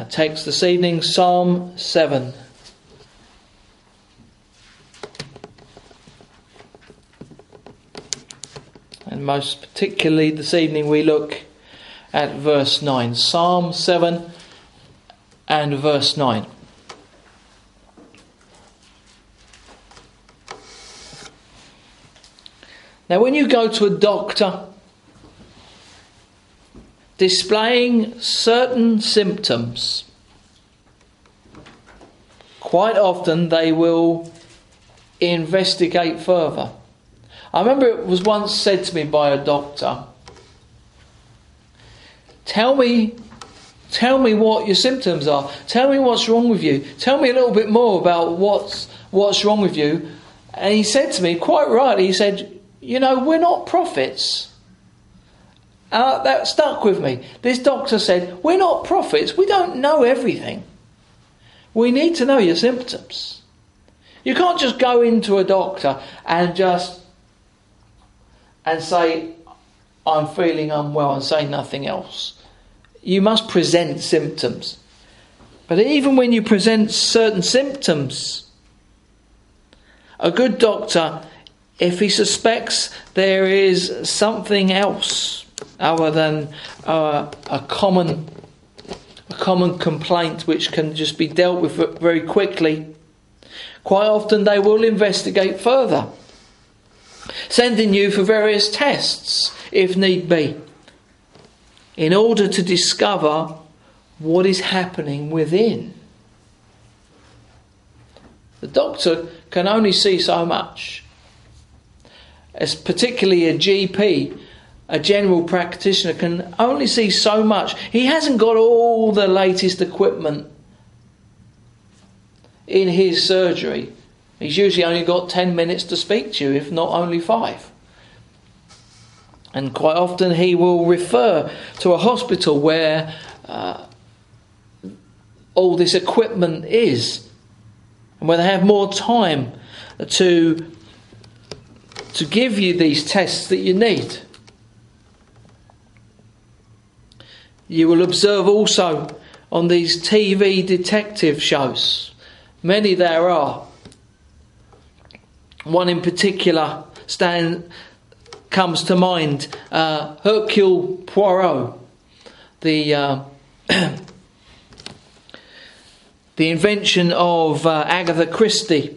Our text this evening, Psalm 7. And most particularly this evening we look at verse 9. Psalm 7 and verse 9. Now when you go to a doctor displaying certain symptoms, quite often they will investigate further. I remember it was once said to me by a doctor, Tell me what your symptoms are. Tell me what's wrong with you. Tell me a little bit more about what's wrong with you. And he said to me, quite rightly, he said, we're not prophets. That stuck with me. This doctor said, we're not prophets. We don't know everything. We need to know your symptoms. You can't just go into a doctor and say, I'm feeling unwell, and say nothing else. You must present symptoms. But even when you present certain symptoms, a good doctor, if he suspects there is something else other than a common complaint which can just be dealt with very quickly, quite often they will investigate further, sending you for various tests if need be, in order to discover what is happening within. The doctor can only see so much, as particularly a GP, a general practitioner, can only see so much. He hasn't got all the latest equipment in his surgery. He's usually only got 10 minutes to speak to you, if not only 5. And quite often he will refer to a hospital where all this equipment is, and where they have more time to give you these tests that you need. You will observe also on these TV detective shows, many there are. One in particular comes to mind, Hercule Poirot, the invention of Agatha Christie.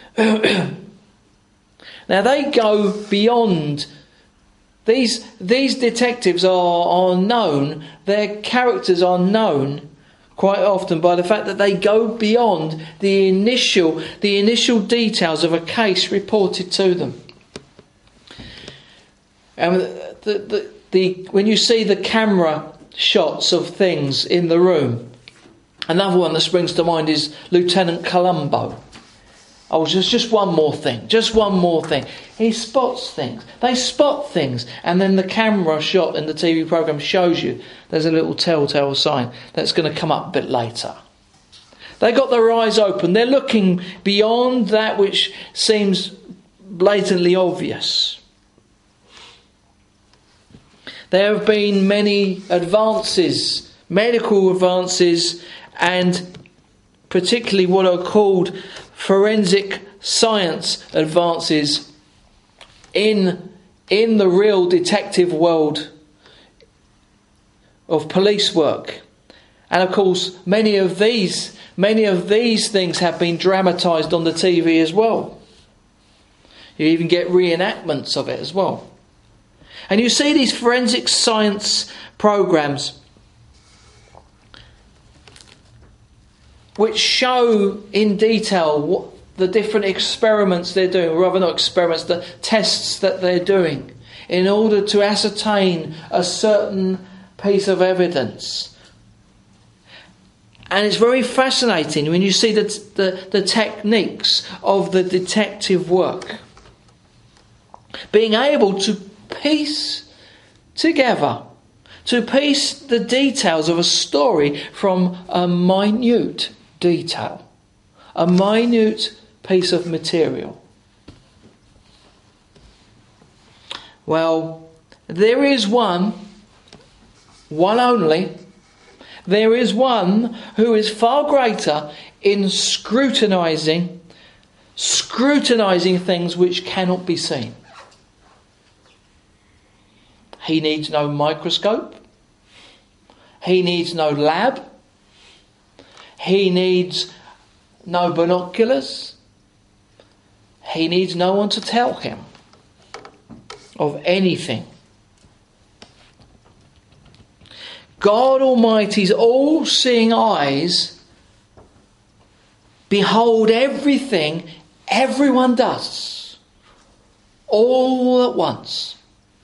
Now they go beyond. These detectives are known, their characters are known quite often by the fact that they go beyond the initial details of a case reported to them. And when you see the camera shots of things in the room, another one that springs to mind is Lieutenant Columbo. Oh, just one more thing. He spots things. They spot things. And then the camera shot in the TV programme shows you there's a little telltale sign that's going to come up a bit later. They got their eyes open. They're looking beyond that which seems blatantly obvious. There have been many advances, medical advances, and particularly what are called forensic science advances in the real detective world of police work. And of course, many of these things have been dramatised on the TV as well. You even get reenactments of it as well. And you see these forensic science programmes which show in detail what the different experiments they're doing, or rather not experiments, the tests that they're doing, in order to ascertain a certain piece of evidence. And it's very fascinating when you see the techniques of the detective work. Being able to piece the details of a story from a minute detail, a minute piece of material. Well, there is one only, There is one who is far greater in scrutinizing things which cannot be seen. He needs no microscope. He needs no lab. He needs no binoculars. He needs no one to tell him of anything. God Almighty's all-seeing eyes behold everything everyone does, all at once.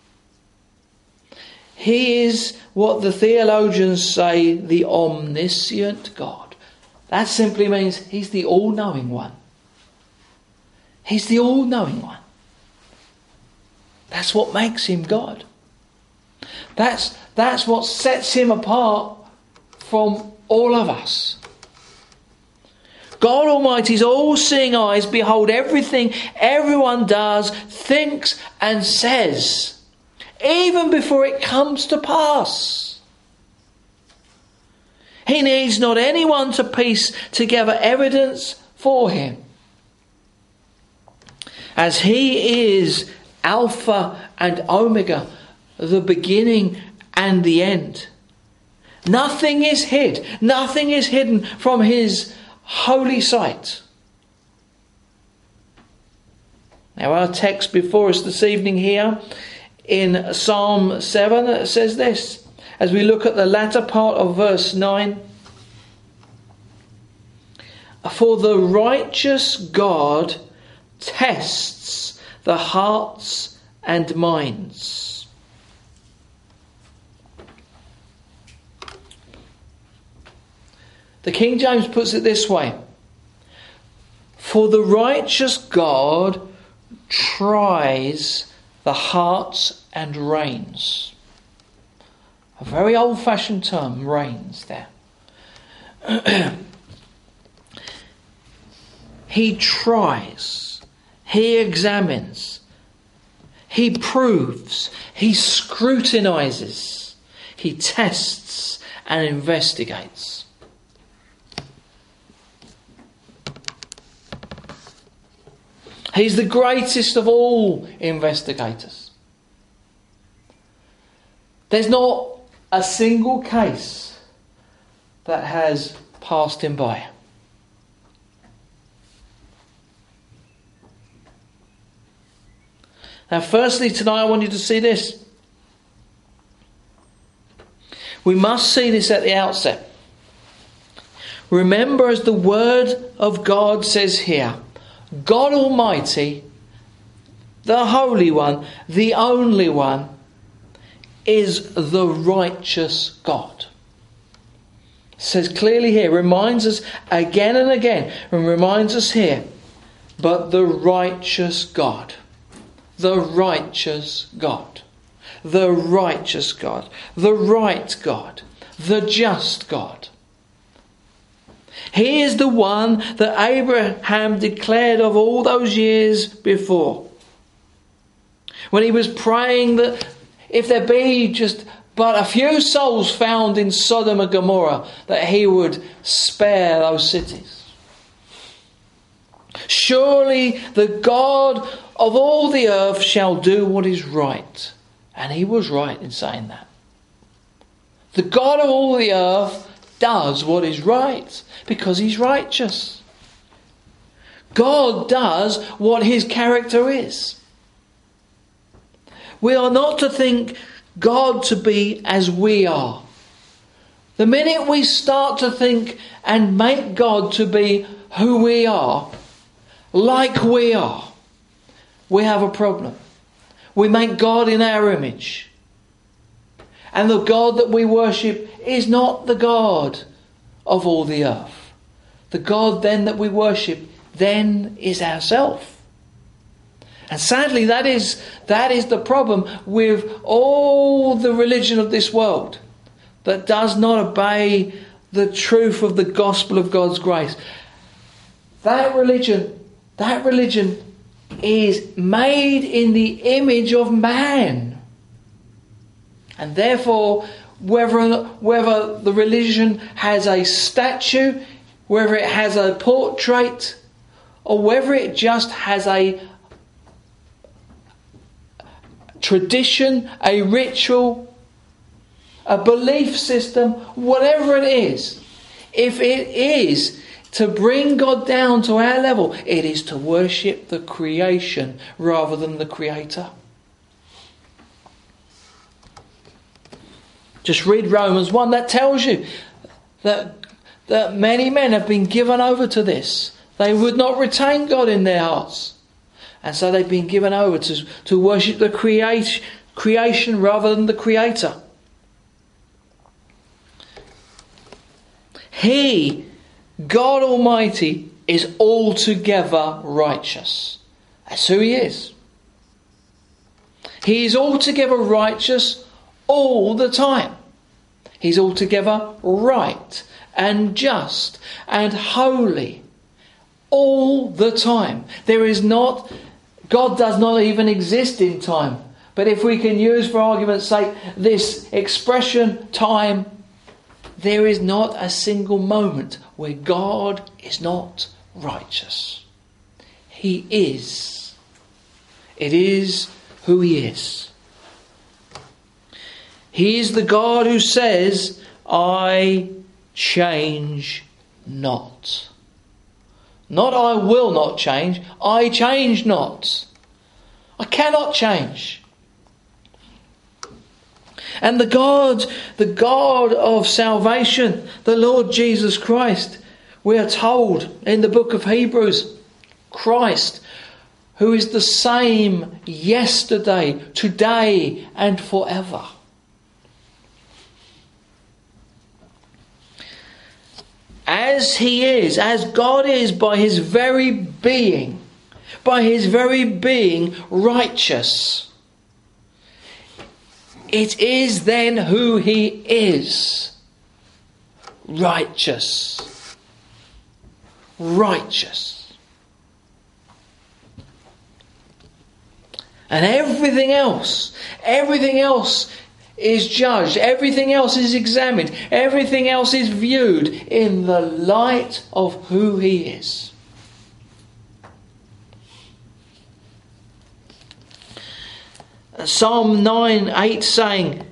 He is what the theologians say, the omniscient God. That simply means he's the all-knowing one. He's the all-knowing one. That's what makes him God. That's what sets him apart from all of us. God Almighty's all-seeing eyes behold everything everyone does, thinks and says, even before it comes to pass. He needs not anyone to piece together evidence for him. As he is Alpha and Omega, the beginning and the end. Nothing is hid. Nothing is hidden from his holy sight. Now our text before us this evening here in Psalm 7 says this. As we look at the latter part of verse 9. For the righteous God tests the hearts and minds. The King James puts it this way. For the righteous God tries the hearts and reins. A very old-fashioned term, reins there. He tries, he examines, he proves, he scrutinizes, he tests and investigates. He's the greatest of all investigators. There's not a single case that has passed him by. Now, firstly, tonight I want you to see this. We must see this at the outset. Remember, as the Word of God says here, God Almighty, the Holy One, the only one, is the righteous God. It says clearly here, reminds us again and again, and reminds us here, but the righteous God. The righteous God, the righteous God, the right God, the just God. He is the one that Abraham declared of all those years before. When he was praying that if there be just but a few souls found in Sodom and Gomorrah, that he would spare those cities. Surely the God of all the earth shall do what is right. And he was right in saying that. The God of all the earth does what is right because he's righteous. God does what his character is. We are not to think God to be as we are. The minute we start to think and make God to be who we are, like we are, we have a problem. We make God in our image. And the God that we worship is not the God of all the earth. The God then that we worship then is ourselves. And sadly that is the problem with all the religion of this world that does not obey the truth of the gospel of God's grace. That religion is made in the image of man. And therefore, whether the religion has a statue, whether it has a portrait, or whether it just has a tradition, a ritual, a belief system, whatever it is, if it is to bring God down to our level, it is to worship the creation rather than the Creator. Just read Romans 1. That tells you that many men have been given over to this. They would not retain God in their hearts. And so they've been given over to worship the creation rather than the Creator. He, God Almighty, is altogether righteous. That's who He is. He is altogether righteous all the time. He's altogether right and just and holy all the time. God does not even exist in time. But if we can use, for argument's sake, this expression time, there is not a single moment where God is not righteous. He is. It is who He is. He is the God who says, I change not. Not I will not change, I change not. I cannot change. And the God of salvation, the Lord Jesus Christ, we are told in the book of Hebrews, Christ, who is the same yesterday, today and forever. As He is, as God is by His very being righteous, it is then who He is. Righteous. Righteous. And everything else is judged, everything else is examined, everything else is viewed in the light of who He is. Psalm 9:8 saying,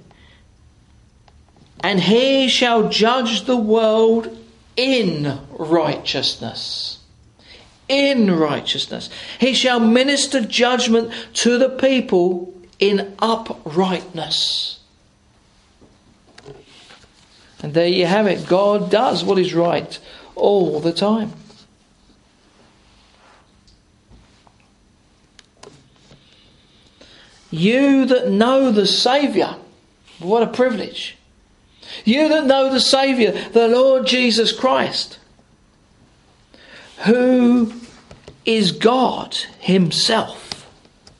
and He shall judge the world in righteousness. In righteousness. He shall minister judgment to the people in uprightness. And there you have it. God does what is right all the time. You that know the Saviour, what a privilege. You that know the Saviour, the Lord Jesus Christ, who is God Himself.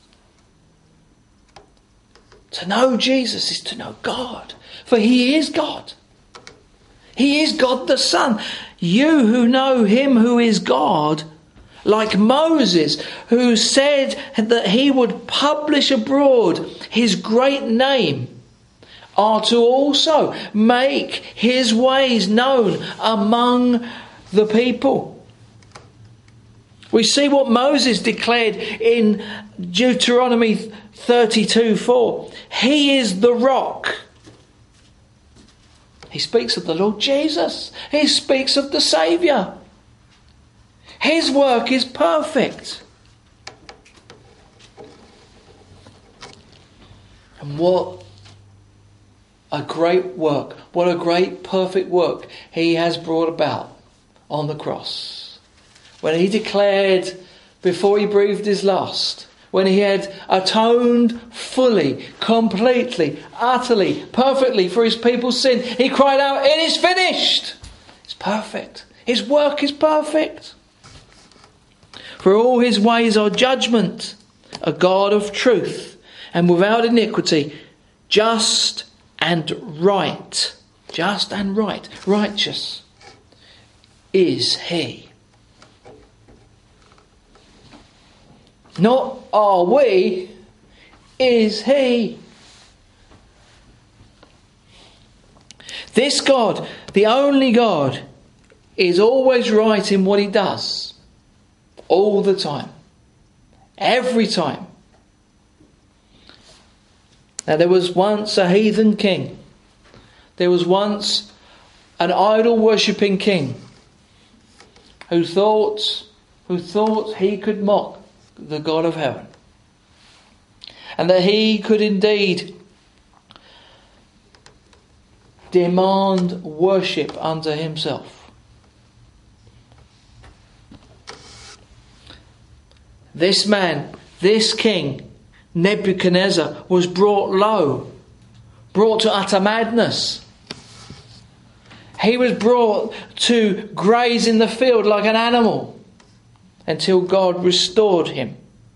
To know Jesus is to know God, for He is God. He is God the Son. You who know Him who is God, like Moses, who said that he would publish abroad His great name, are to also make His ways known among the people. We see what Moses declared in Deuteronomy 32:4. He is the rock. He speaks of the Lord Jesus. He speaks of the Saviour. His work is perfect. And what a great work, what a great perfect work He has brought about on the cross. When He declared before He breathed His last, when He had atoned fully, completely, utterly, perfectly for His people's sin, He cried out, it is finished. It's perfect. His work is perfect. For all His ways are judgment, a God of truth, and without iniquity, just and right. Just and right. Righteous is He. Not are we, is He. This God, the only God, is always right in what he does. All the time. Every time. Now there was once a heathen king. There was once an idol worshipping king who thought he could mock the God of heaven. And that he could indeed demand worship unto himself. This man, this king, Nebuchadnezzar, was brought low, brought to utter madness. He was brought to graze in the field like an animal until God restored him.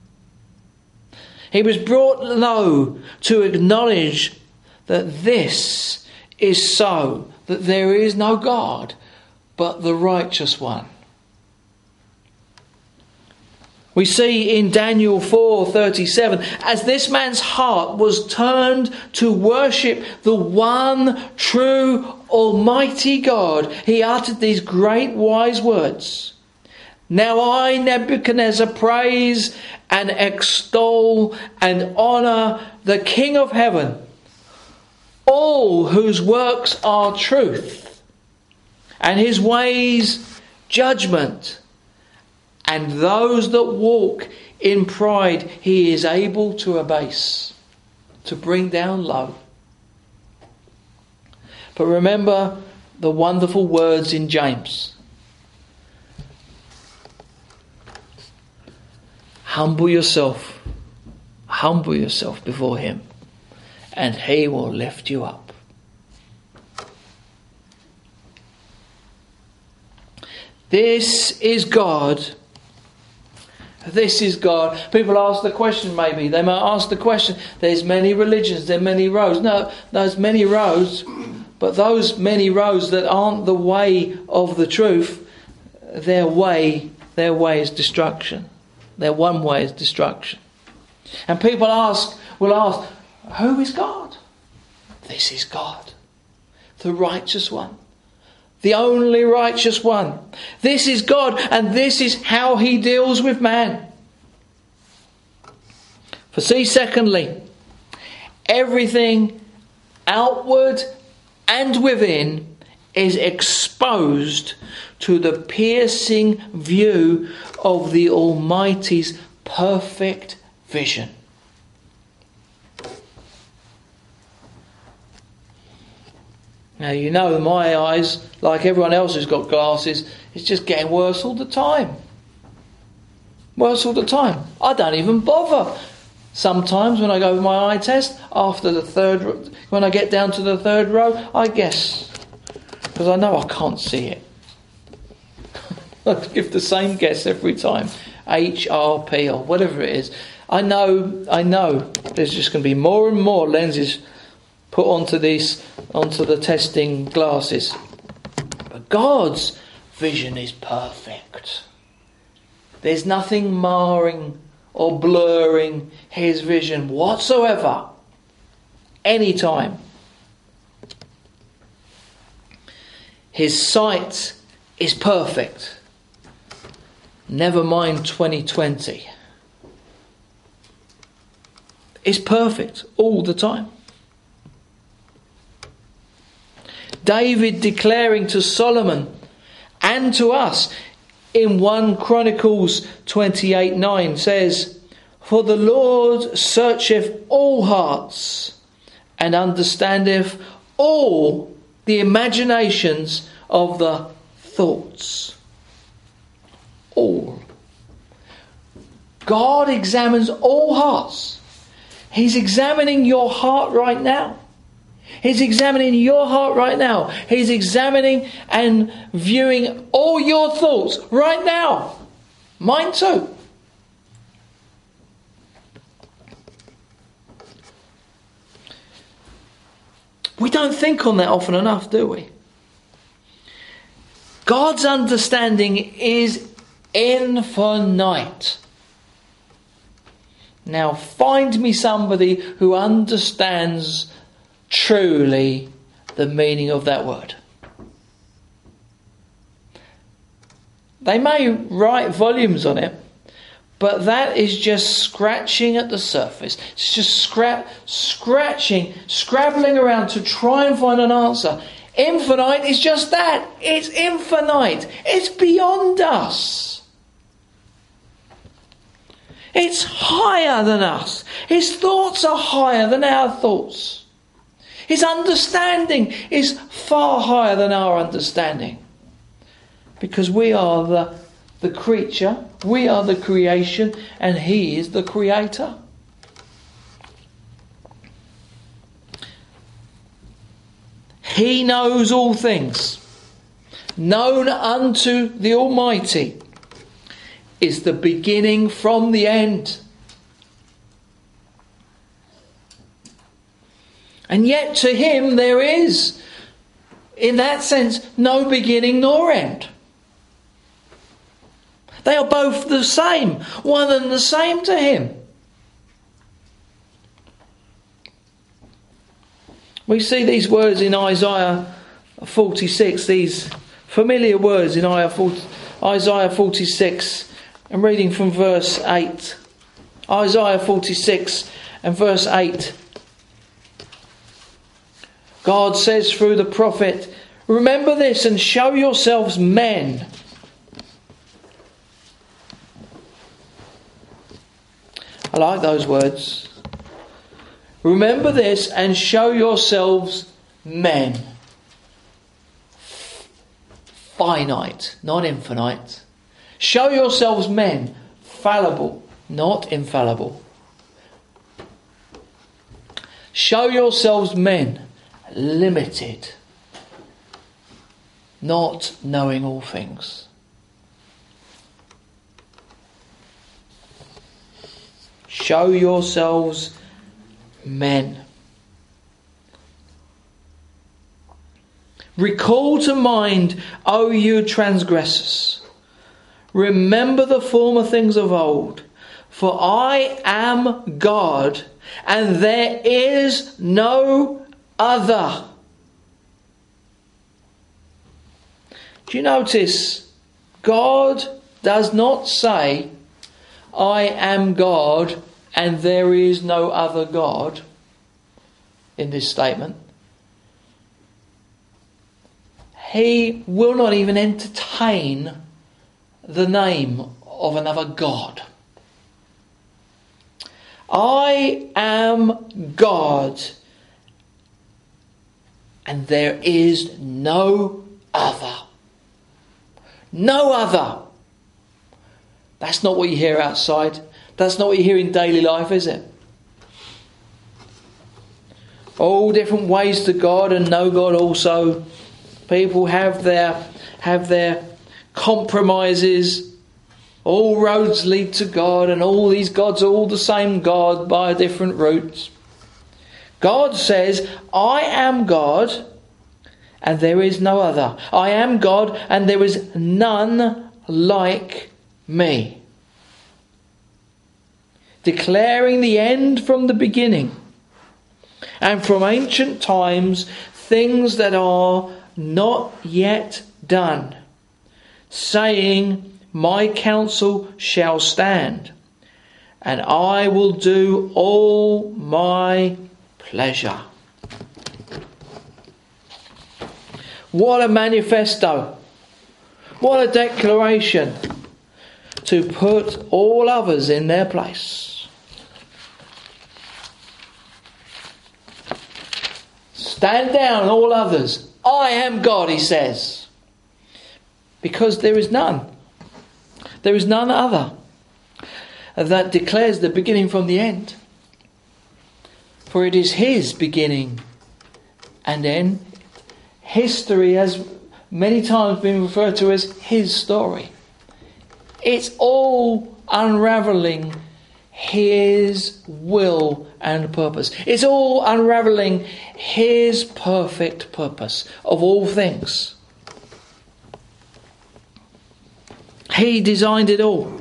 He was brought low to acknowledge that this is so, that there is no God but the righteous one. We see in Daniel 4:37, as this man's heart was turned to worship the one true almighty God, he uttered these great wise words. Now I, Nebuchadnezzar, praise and extol and honour the King of heaven, all whose works are truth, and his ways judgment, and those that walk in pride he is able to abase, to bring down low. But remember the wonderful words in James. Humble yourself before him, and he will lift you up. This is God. This is God. People ask the question, maybe. They might ask the question, there's many religions, there are many roads. No, there's many roads, but those many roads that aren't the way of the truth, their way is destruction. Their one way is destruction. And people will ask, who is God? This is God. The righteous one. The only righteous one. This is God, and this is how he deals with man. For see, secondly, everything outward and within is exposed to the piercing view of the Almighty's perfect vision. Now, you know, my eyes, like everyone else who's got glasses, is just getting worse all the time. Worse all the time. I don't even bother. Sometimes when I go with my eye test, when I get down to the third row, I guess. Because I know I can't see it. I give the same guess every time. HRP or whatever it is. I know there's just going to be more and more lenses put onto the testing glasses. But God's vision is perfect. There's nothing marring or blurring his vision whatsoever. Anytime. His sight is perfect. Never mind 2020. It's perfect all the time. David declaring to Solomon and to us in 1 Chronicles 28:9 says, "For the Lord searcheth all hearts, and understandeth all the imaginations of the thoughts." All. God examines all hearts. He's examining your heart right now. He's examining your heart right now. He's examining and viewing all your thoughts right now. Mine too. We don't think on that often enough, do we? God's understanding is infinite. Now find me somebody who understands truly the meaning of that word. They may write volumes on it, but that is just scratching at the surface. It's just scratching, scrabbling around to try and find an answer. Infinite is just that. It's infinite. It's beyond us. It's higher than us. His thoughts are higher than our thoughts. His understanding is far higher than our understanding. Because we are the creature, we are the creation, and He is the creator. He knows all things. Known unto the Almighty is the beginning from the end. And yet to Him there is, in that sense, no beginning nor end. They are both the same, one and the same to Him. We see these words in Isaiah 46, these familiar words in Isaiah 46. I'm reading from verse 8. Isaiah 46 and verse 8. God says through the prophet, "Remember this and show yourselves men." I like those words. Remember this and show yourselves men. Finite, not infinite. Show yourselves men. Fallible, not infallible. Show yourselves men. Limited, not knowing all things. Show yourselves men. Recall to mind, O you transgressors. Remember the former things of old. For I am God, and there is no other. Do you notice? God does not say, I am God and there is no other God in this statement. He will not even entertain the name of another God. I am God and there is no other. No other. That's not what you hear outside. That's not what you hear in daily life, is it? All different ways to God and know God also. People have their compromises. All roads lead to God, and all these gods are all the same God by different routes. God says, I am God and there is no other. I am God and there is none like me. Declaring the end from the beginning, and from ancient times things that are not yet done, saying, my counsel shall stand, and I will do all my pleasure. What a manifesto. What a declaration to put all others in their place. Stand down, all others. I am God, he says. Because there is none. There is none other. And that declares the beginning from the end. For it is his beginning and end. History has many times been referred to as his story. It's all unravelling his will and purpose. It's all unravelling his perfect purpose of all things. He designed it all.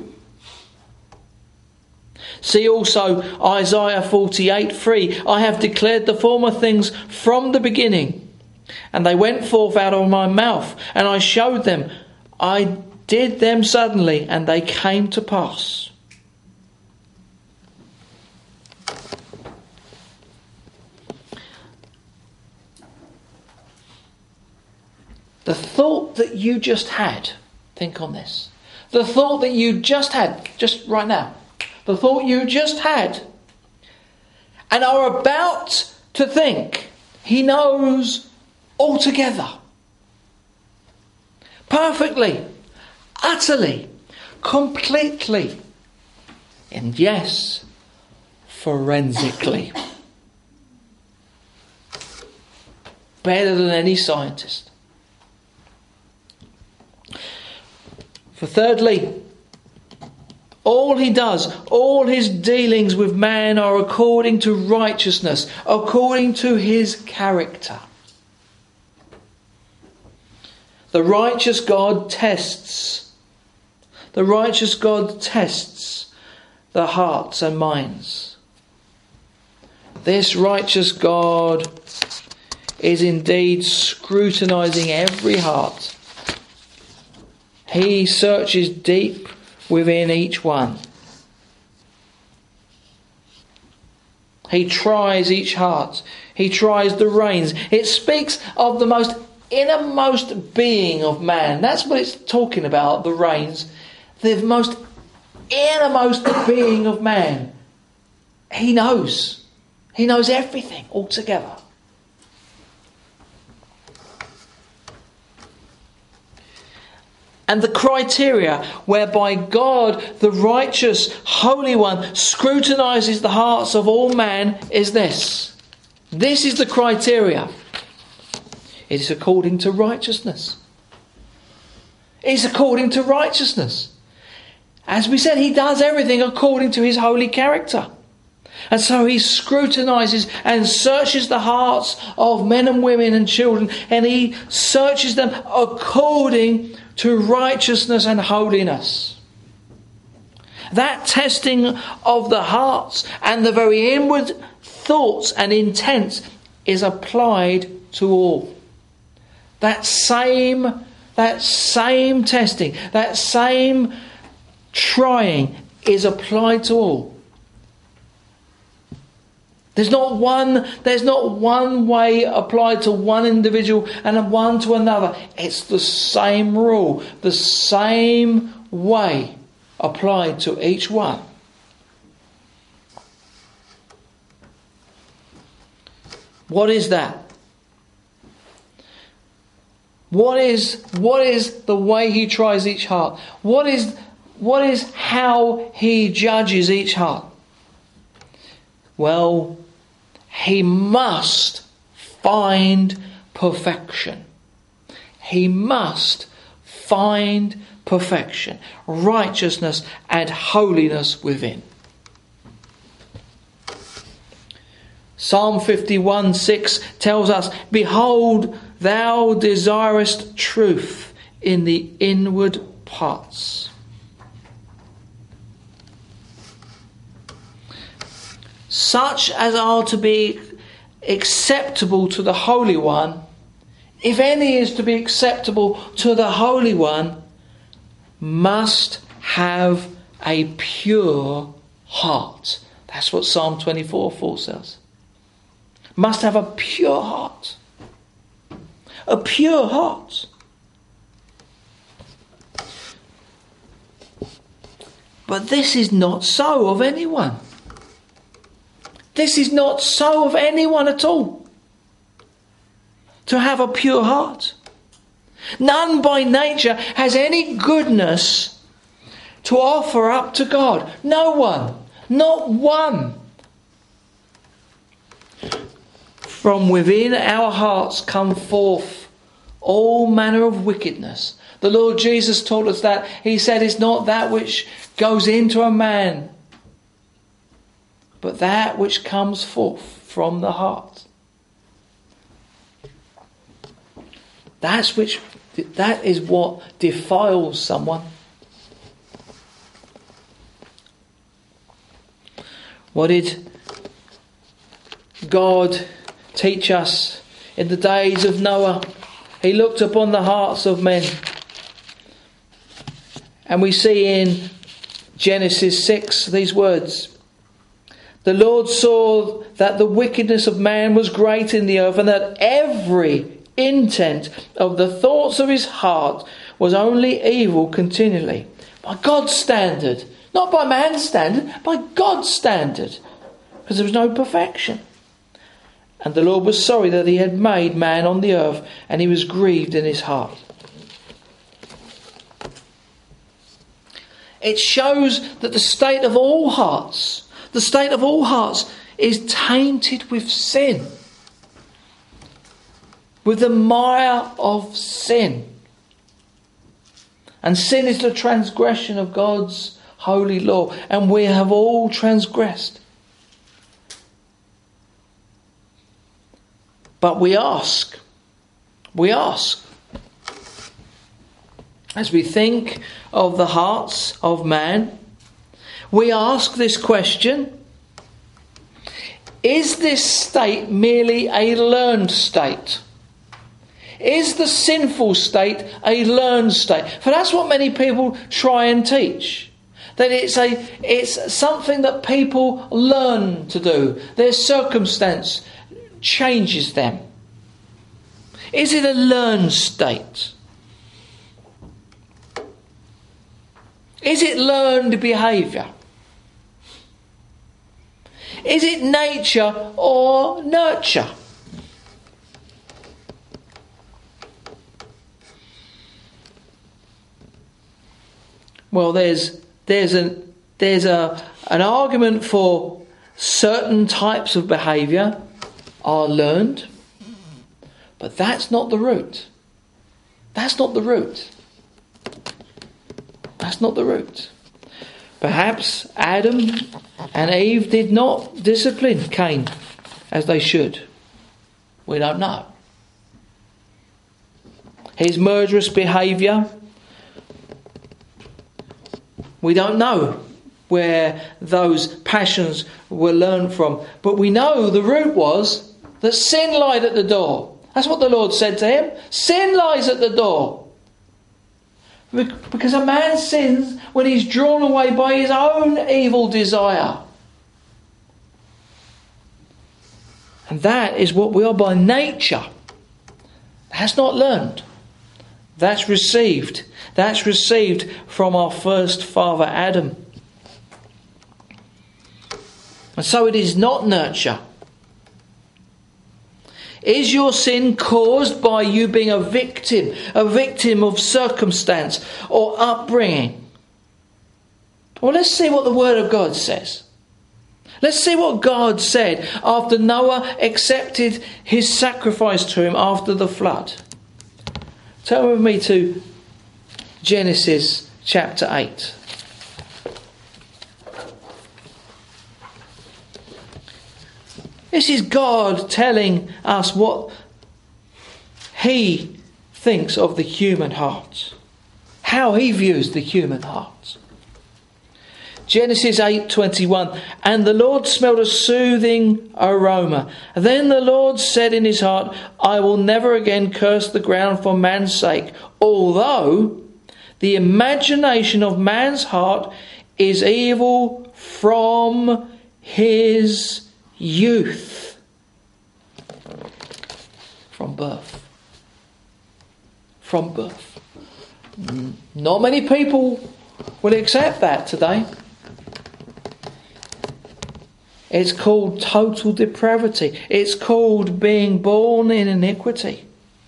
See also Isaiah 48:3. I have declared the former things from the beginning, And they went forth out of my mouth, and I showed them. I did them suddenly, and they came to pass. The thought that you just had, think on this. The thought that you just had, just right now. The thought you just had, and are about to think, he knows altogether, perfectly, utterly, completely, and yes, forensically. Better than any scientist. For thirdly, all he does, all his dealings with man are according to righteousness, according to his character. The righteous God tests. The righteous God tests the hearts and minds. This righteous God is indeed scrutinizing every heart. He searches deep within each one. He tries each heart. He tries the reins. It speaks of the most innermost being of man. That's what it's talking about, the reins. The most innermost being of man. He knows. He knows everything altogether. And the criteria whereby God, the righteous, holy one, scrutinizes the hearts of all man is this. This is the criteria. It is according to righteousness. It is according to righteousness. As we said, he does everything according to his holy character. And so he scrutinizes and searches the hearts of men and women and children, and he searches them according to righteousness and holiness. That testing of the hearts and the very inward thoughts and intents is applied to all. That same testing, that same trying is applied to all. There's not one way applied to one individual and one to another. It's the same rule, the same way applied to each one. What is that? What is the way he tries each heart? What is how he judges each heart? Well, he must find perfection. He must find perfection, righteousness and holiness within. Psalm 51:6 tells us, "Behold, thou desirest truth in the inward parts." Such as are to be acceptable to the Holy One, if any is to be acceptable to the Holy One, must have a pure heart. That's what Psalm 24:4 says. Must have a pure heart. A pure heart. But this is not so of anyone. This is not so of anyone at all. To have a pure heart. None by nature has any goodness to offer up to God. No one. Not one. From within our hearts come forth all manner of wickedness. The Lord Jesus taught us that. He said it's not that which goes into a man, but that which comes forth from the heart. That is what defiles someone. What did God teach us in the days of Noah. He looked upon the hearts of men. And we see in Genesis 6 these words. The Lord saw that the wickedness of man was great in the earth, and that every intent of the thoughts of his heart was only evil continually. By God's standard. Not by man's standard, by God's standard. Because there was no perfection. And the Lord was sorry that he had made man on the earth, and he was grieved in his heart. It shows that the state of all hearts is tainted with sin. With the mire of sin. And sin is the transgression of God's holy law. And we have all transgressed. But we ask, as we think of the hearts of man, we ask this question: is this state merely a learned state? Is the sinful state a learned state? For that's what many people try and teach. That it's something that people learn to do. Their circumstance changes them. Is it a learned state? Is it learned behaviour? Is it nature or nurture? Well, there's an argument for certain types of behaviour are learned, but that's not the root. That's not the root. That's not the root. Perhaps Adam and Eve did not discipline Cain as they should. We don't know. His murderous behaviour, we don't know where those passions were learned from. But we know the root was that sin lied at the door. That's what the Lord said to him. Sin lies at the door. Because a man sins when he's drawn away by his own evil desire. And that is what we are by nature. That's not learned. That's received. That's received from our first father Adam. And so it is not nurture. Is your sin caused by you being a victim of circumstance or upbringing? Well, let's see what the Word of God says. Let's see what God said after Noah accepted his sacrifice to him after the flood. Turn with me to Genesis chapter 8. This is God telling us what He thinks of the human heart. How He views the human heart. Genesis 8:21. And the Lord smelled a soothing aroma. Then the Lord said in his heart, I will never again curse the ground for man's sake, although the imagination of man's heart is evil from his youth. From birth. From birth. Not many people will accept that today. It's called total depravity. It's called being born in iniquity.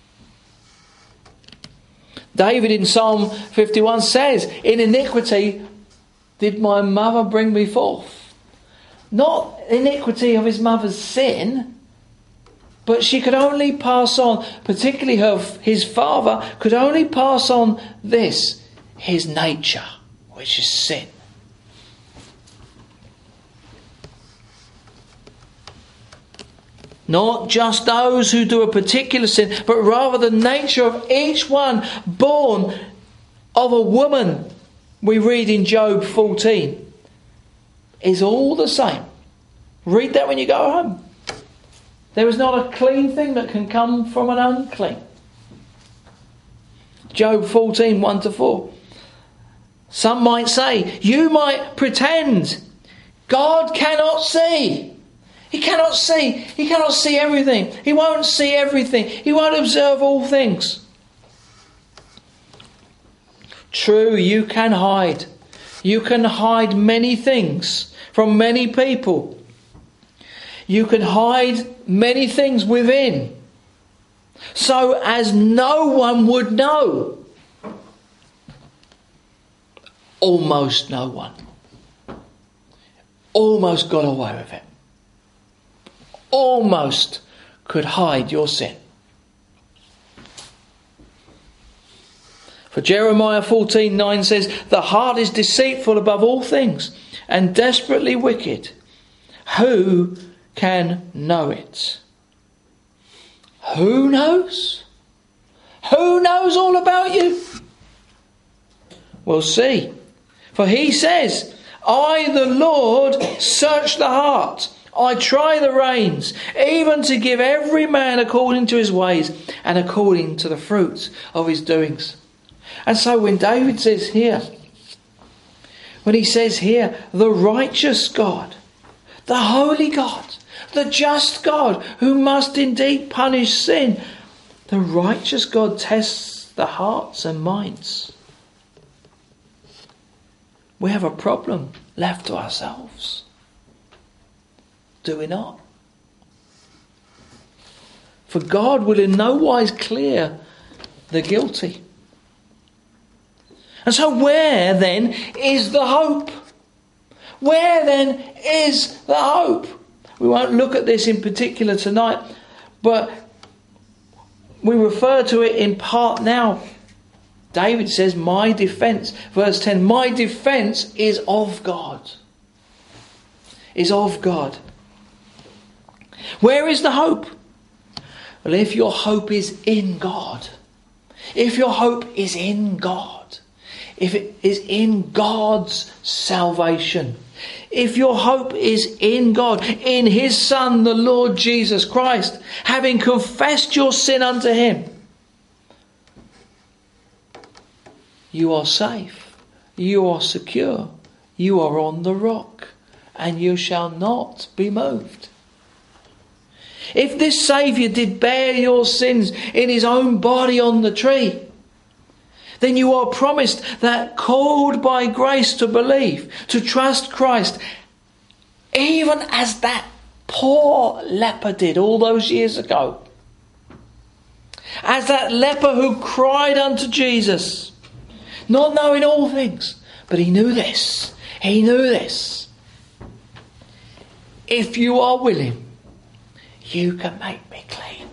David in Psalm 51 says, in iniquity did my mother bring me forth. Not iniquity of his mother's sin, but she could only pass on, particularly his father, could only pass on this, his nature, which is sin. Not just those who do a particular sin, but rather the nature of each one born of a woman, we read in Job 14, is all the same. Read that when you go home. There is not a clean thing that can come from an unclean. Job 14, 1-4. Some might say, you might pretend God cannot see. He cannot see. He cannot see everything. He won't see everything. He won't observe all things. True, you can hide. You can hide many things from many people. You can hide many things within, so as no one would know. Almost no one. Almost got away with it. Almost could hide your sin. For Jeremiah 14:9 says, the heart is deceitful above all things and desperately wicked. Who can know it? Who knows? Who knows all about you? We'll see. For he says, I, the Lord, search the heart. I try the reins, even to give every man according to his ways and according to the fruits of his doings. And so when David says here, when he says here, the righteous God, the holy God, the just God who must indeed punish sin, the righteous God tests the hearts and minds. We have a problem left to ourselves. Do we not? For God will in no wise clear the guilty. And so where then is the hope? Where then is the hope? We won't look at this in particular tonight, but we refer to it in part now. David says, my defence, verse 10, my defence is of God. Is of God. Where is the hope? Well, if your hope is in God, if your hope is in God, if it is in God's salvation, if your hope is in God, in his Son, the Lord Jesus Christ, having confessed your sin unto him, you are safe, you are secure, you are on the rock, and you shall not be moved. If this Saviour did bear your sins in his own body on the tree, then you are promised that, called by grace to believe, to trust Christ, even as that poor leper did all those years ago. As that leper who cried unto Jesus, not knowing all things, but he knew this. He knew this. If you are willing, you can make me clean.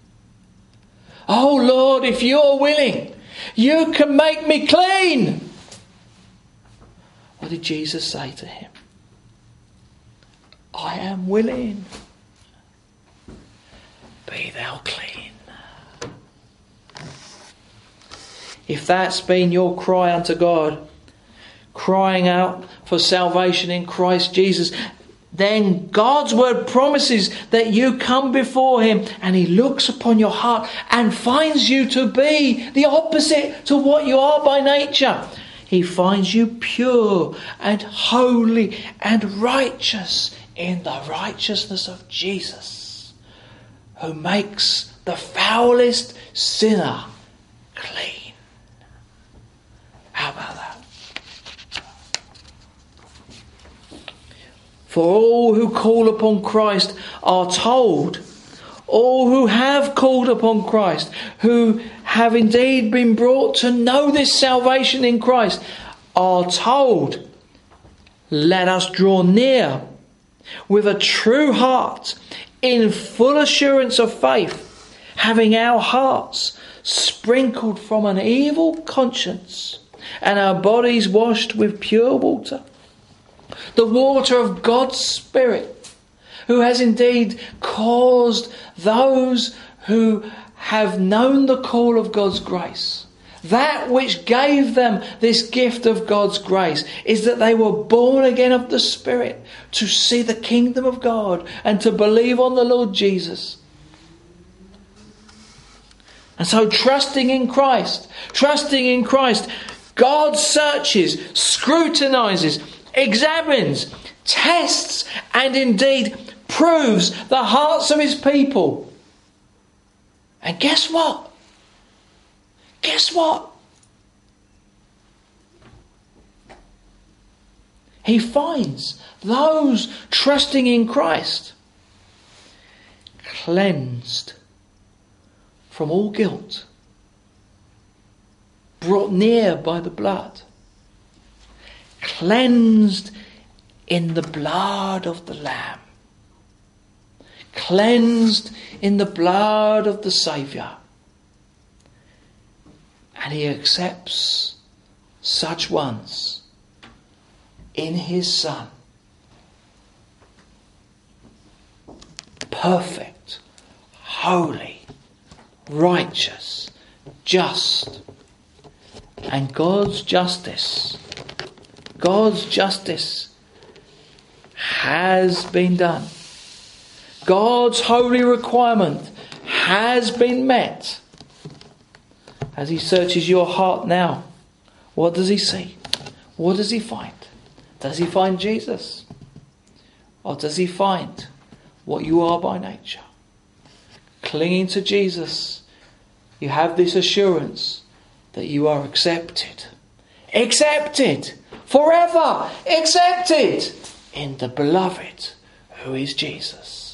Oh Lord, if you're willing, you can make me clean. What did Jesus say to him? I am willing. Be thou clean. If that's been your cry unto God, crying out for salvation in Christ Jesus, then God's word promises that you come before him and he looks upon your heart and finds you to be the opposite to what you are by nature. He finds you pure and holy and righteous in the righteousness of Jesus, who makes the foulest sinner clean. How about that? For all who call upon Christ are told, all who have called upon Christ, who have indeed been brought to know this salvation in Christ, are told, let us draw near with a true heart, in full assurance of faith, having our hearts sprinkled from an evil conscience and our bodies washed with pure water. The water of God's Spirit, who has indeed caused those who have known the call of God's grace, That which gave them this gift of God's grace is that they were born again of the Spirit to see the kingdom of God and to believe on the Lord Jesus. And so trusting in Christ, God searches, scrutinises, examines, tests, and indeed proves the hearts of his people. And guess what? He finds those trusting in Christ cleansed from all guilt, brought near by the blood, cleansed in the blood of the Lamb, cleansed in the blood of the Saviour. And he accepts such ones in his Son. Perfect, holy, righteous, just. And God's justice has been done. God's holy requirement has been met. As he searches your heart now, what does he see? What does he find? Does he find Jesus? Or does he find what you are by nature? Clinging to Jesus, you have this assurance that you are accepted. Accepted! Forever! Accepted! In the beloved who is Jesus.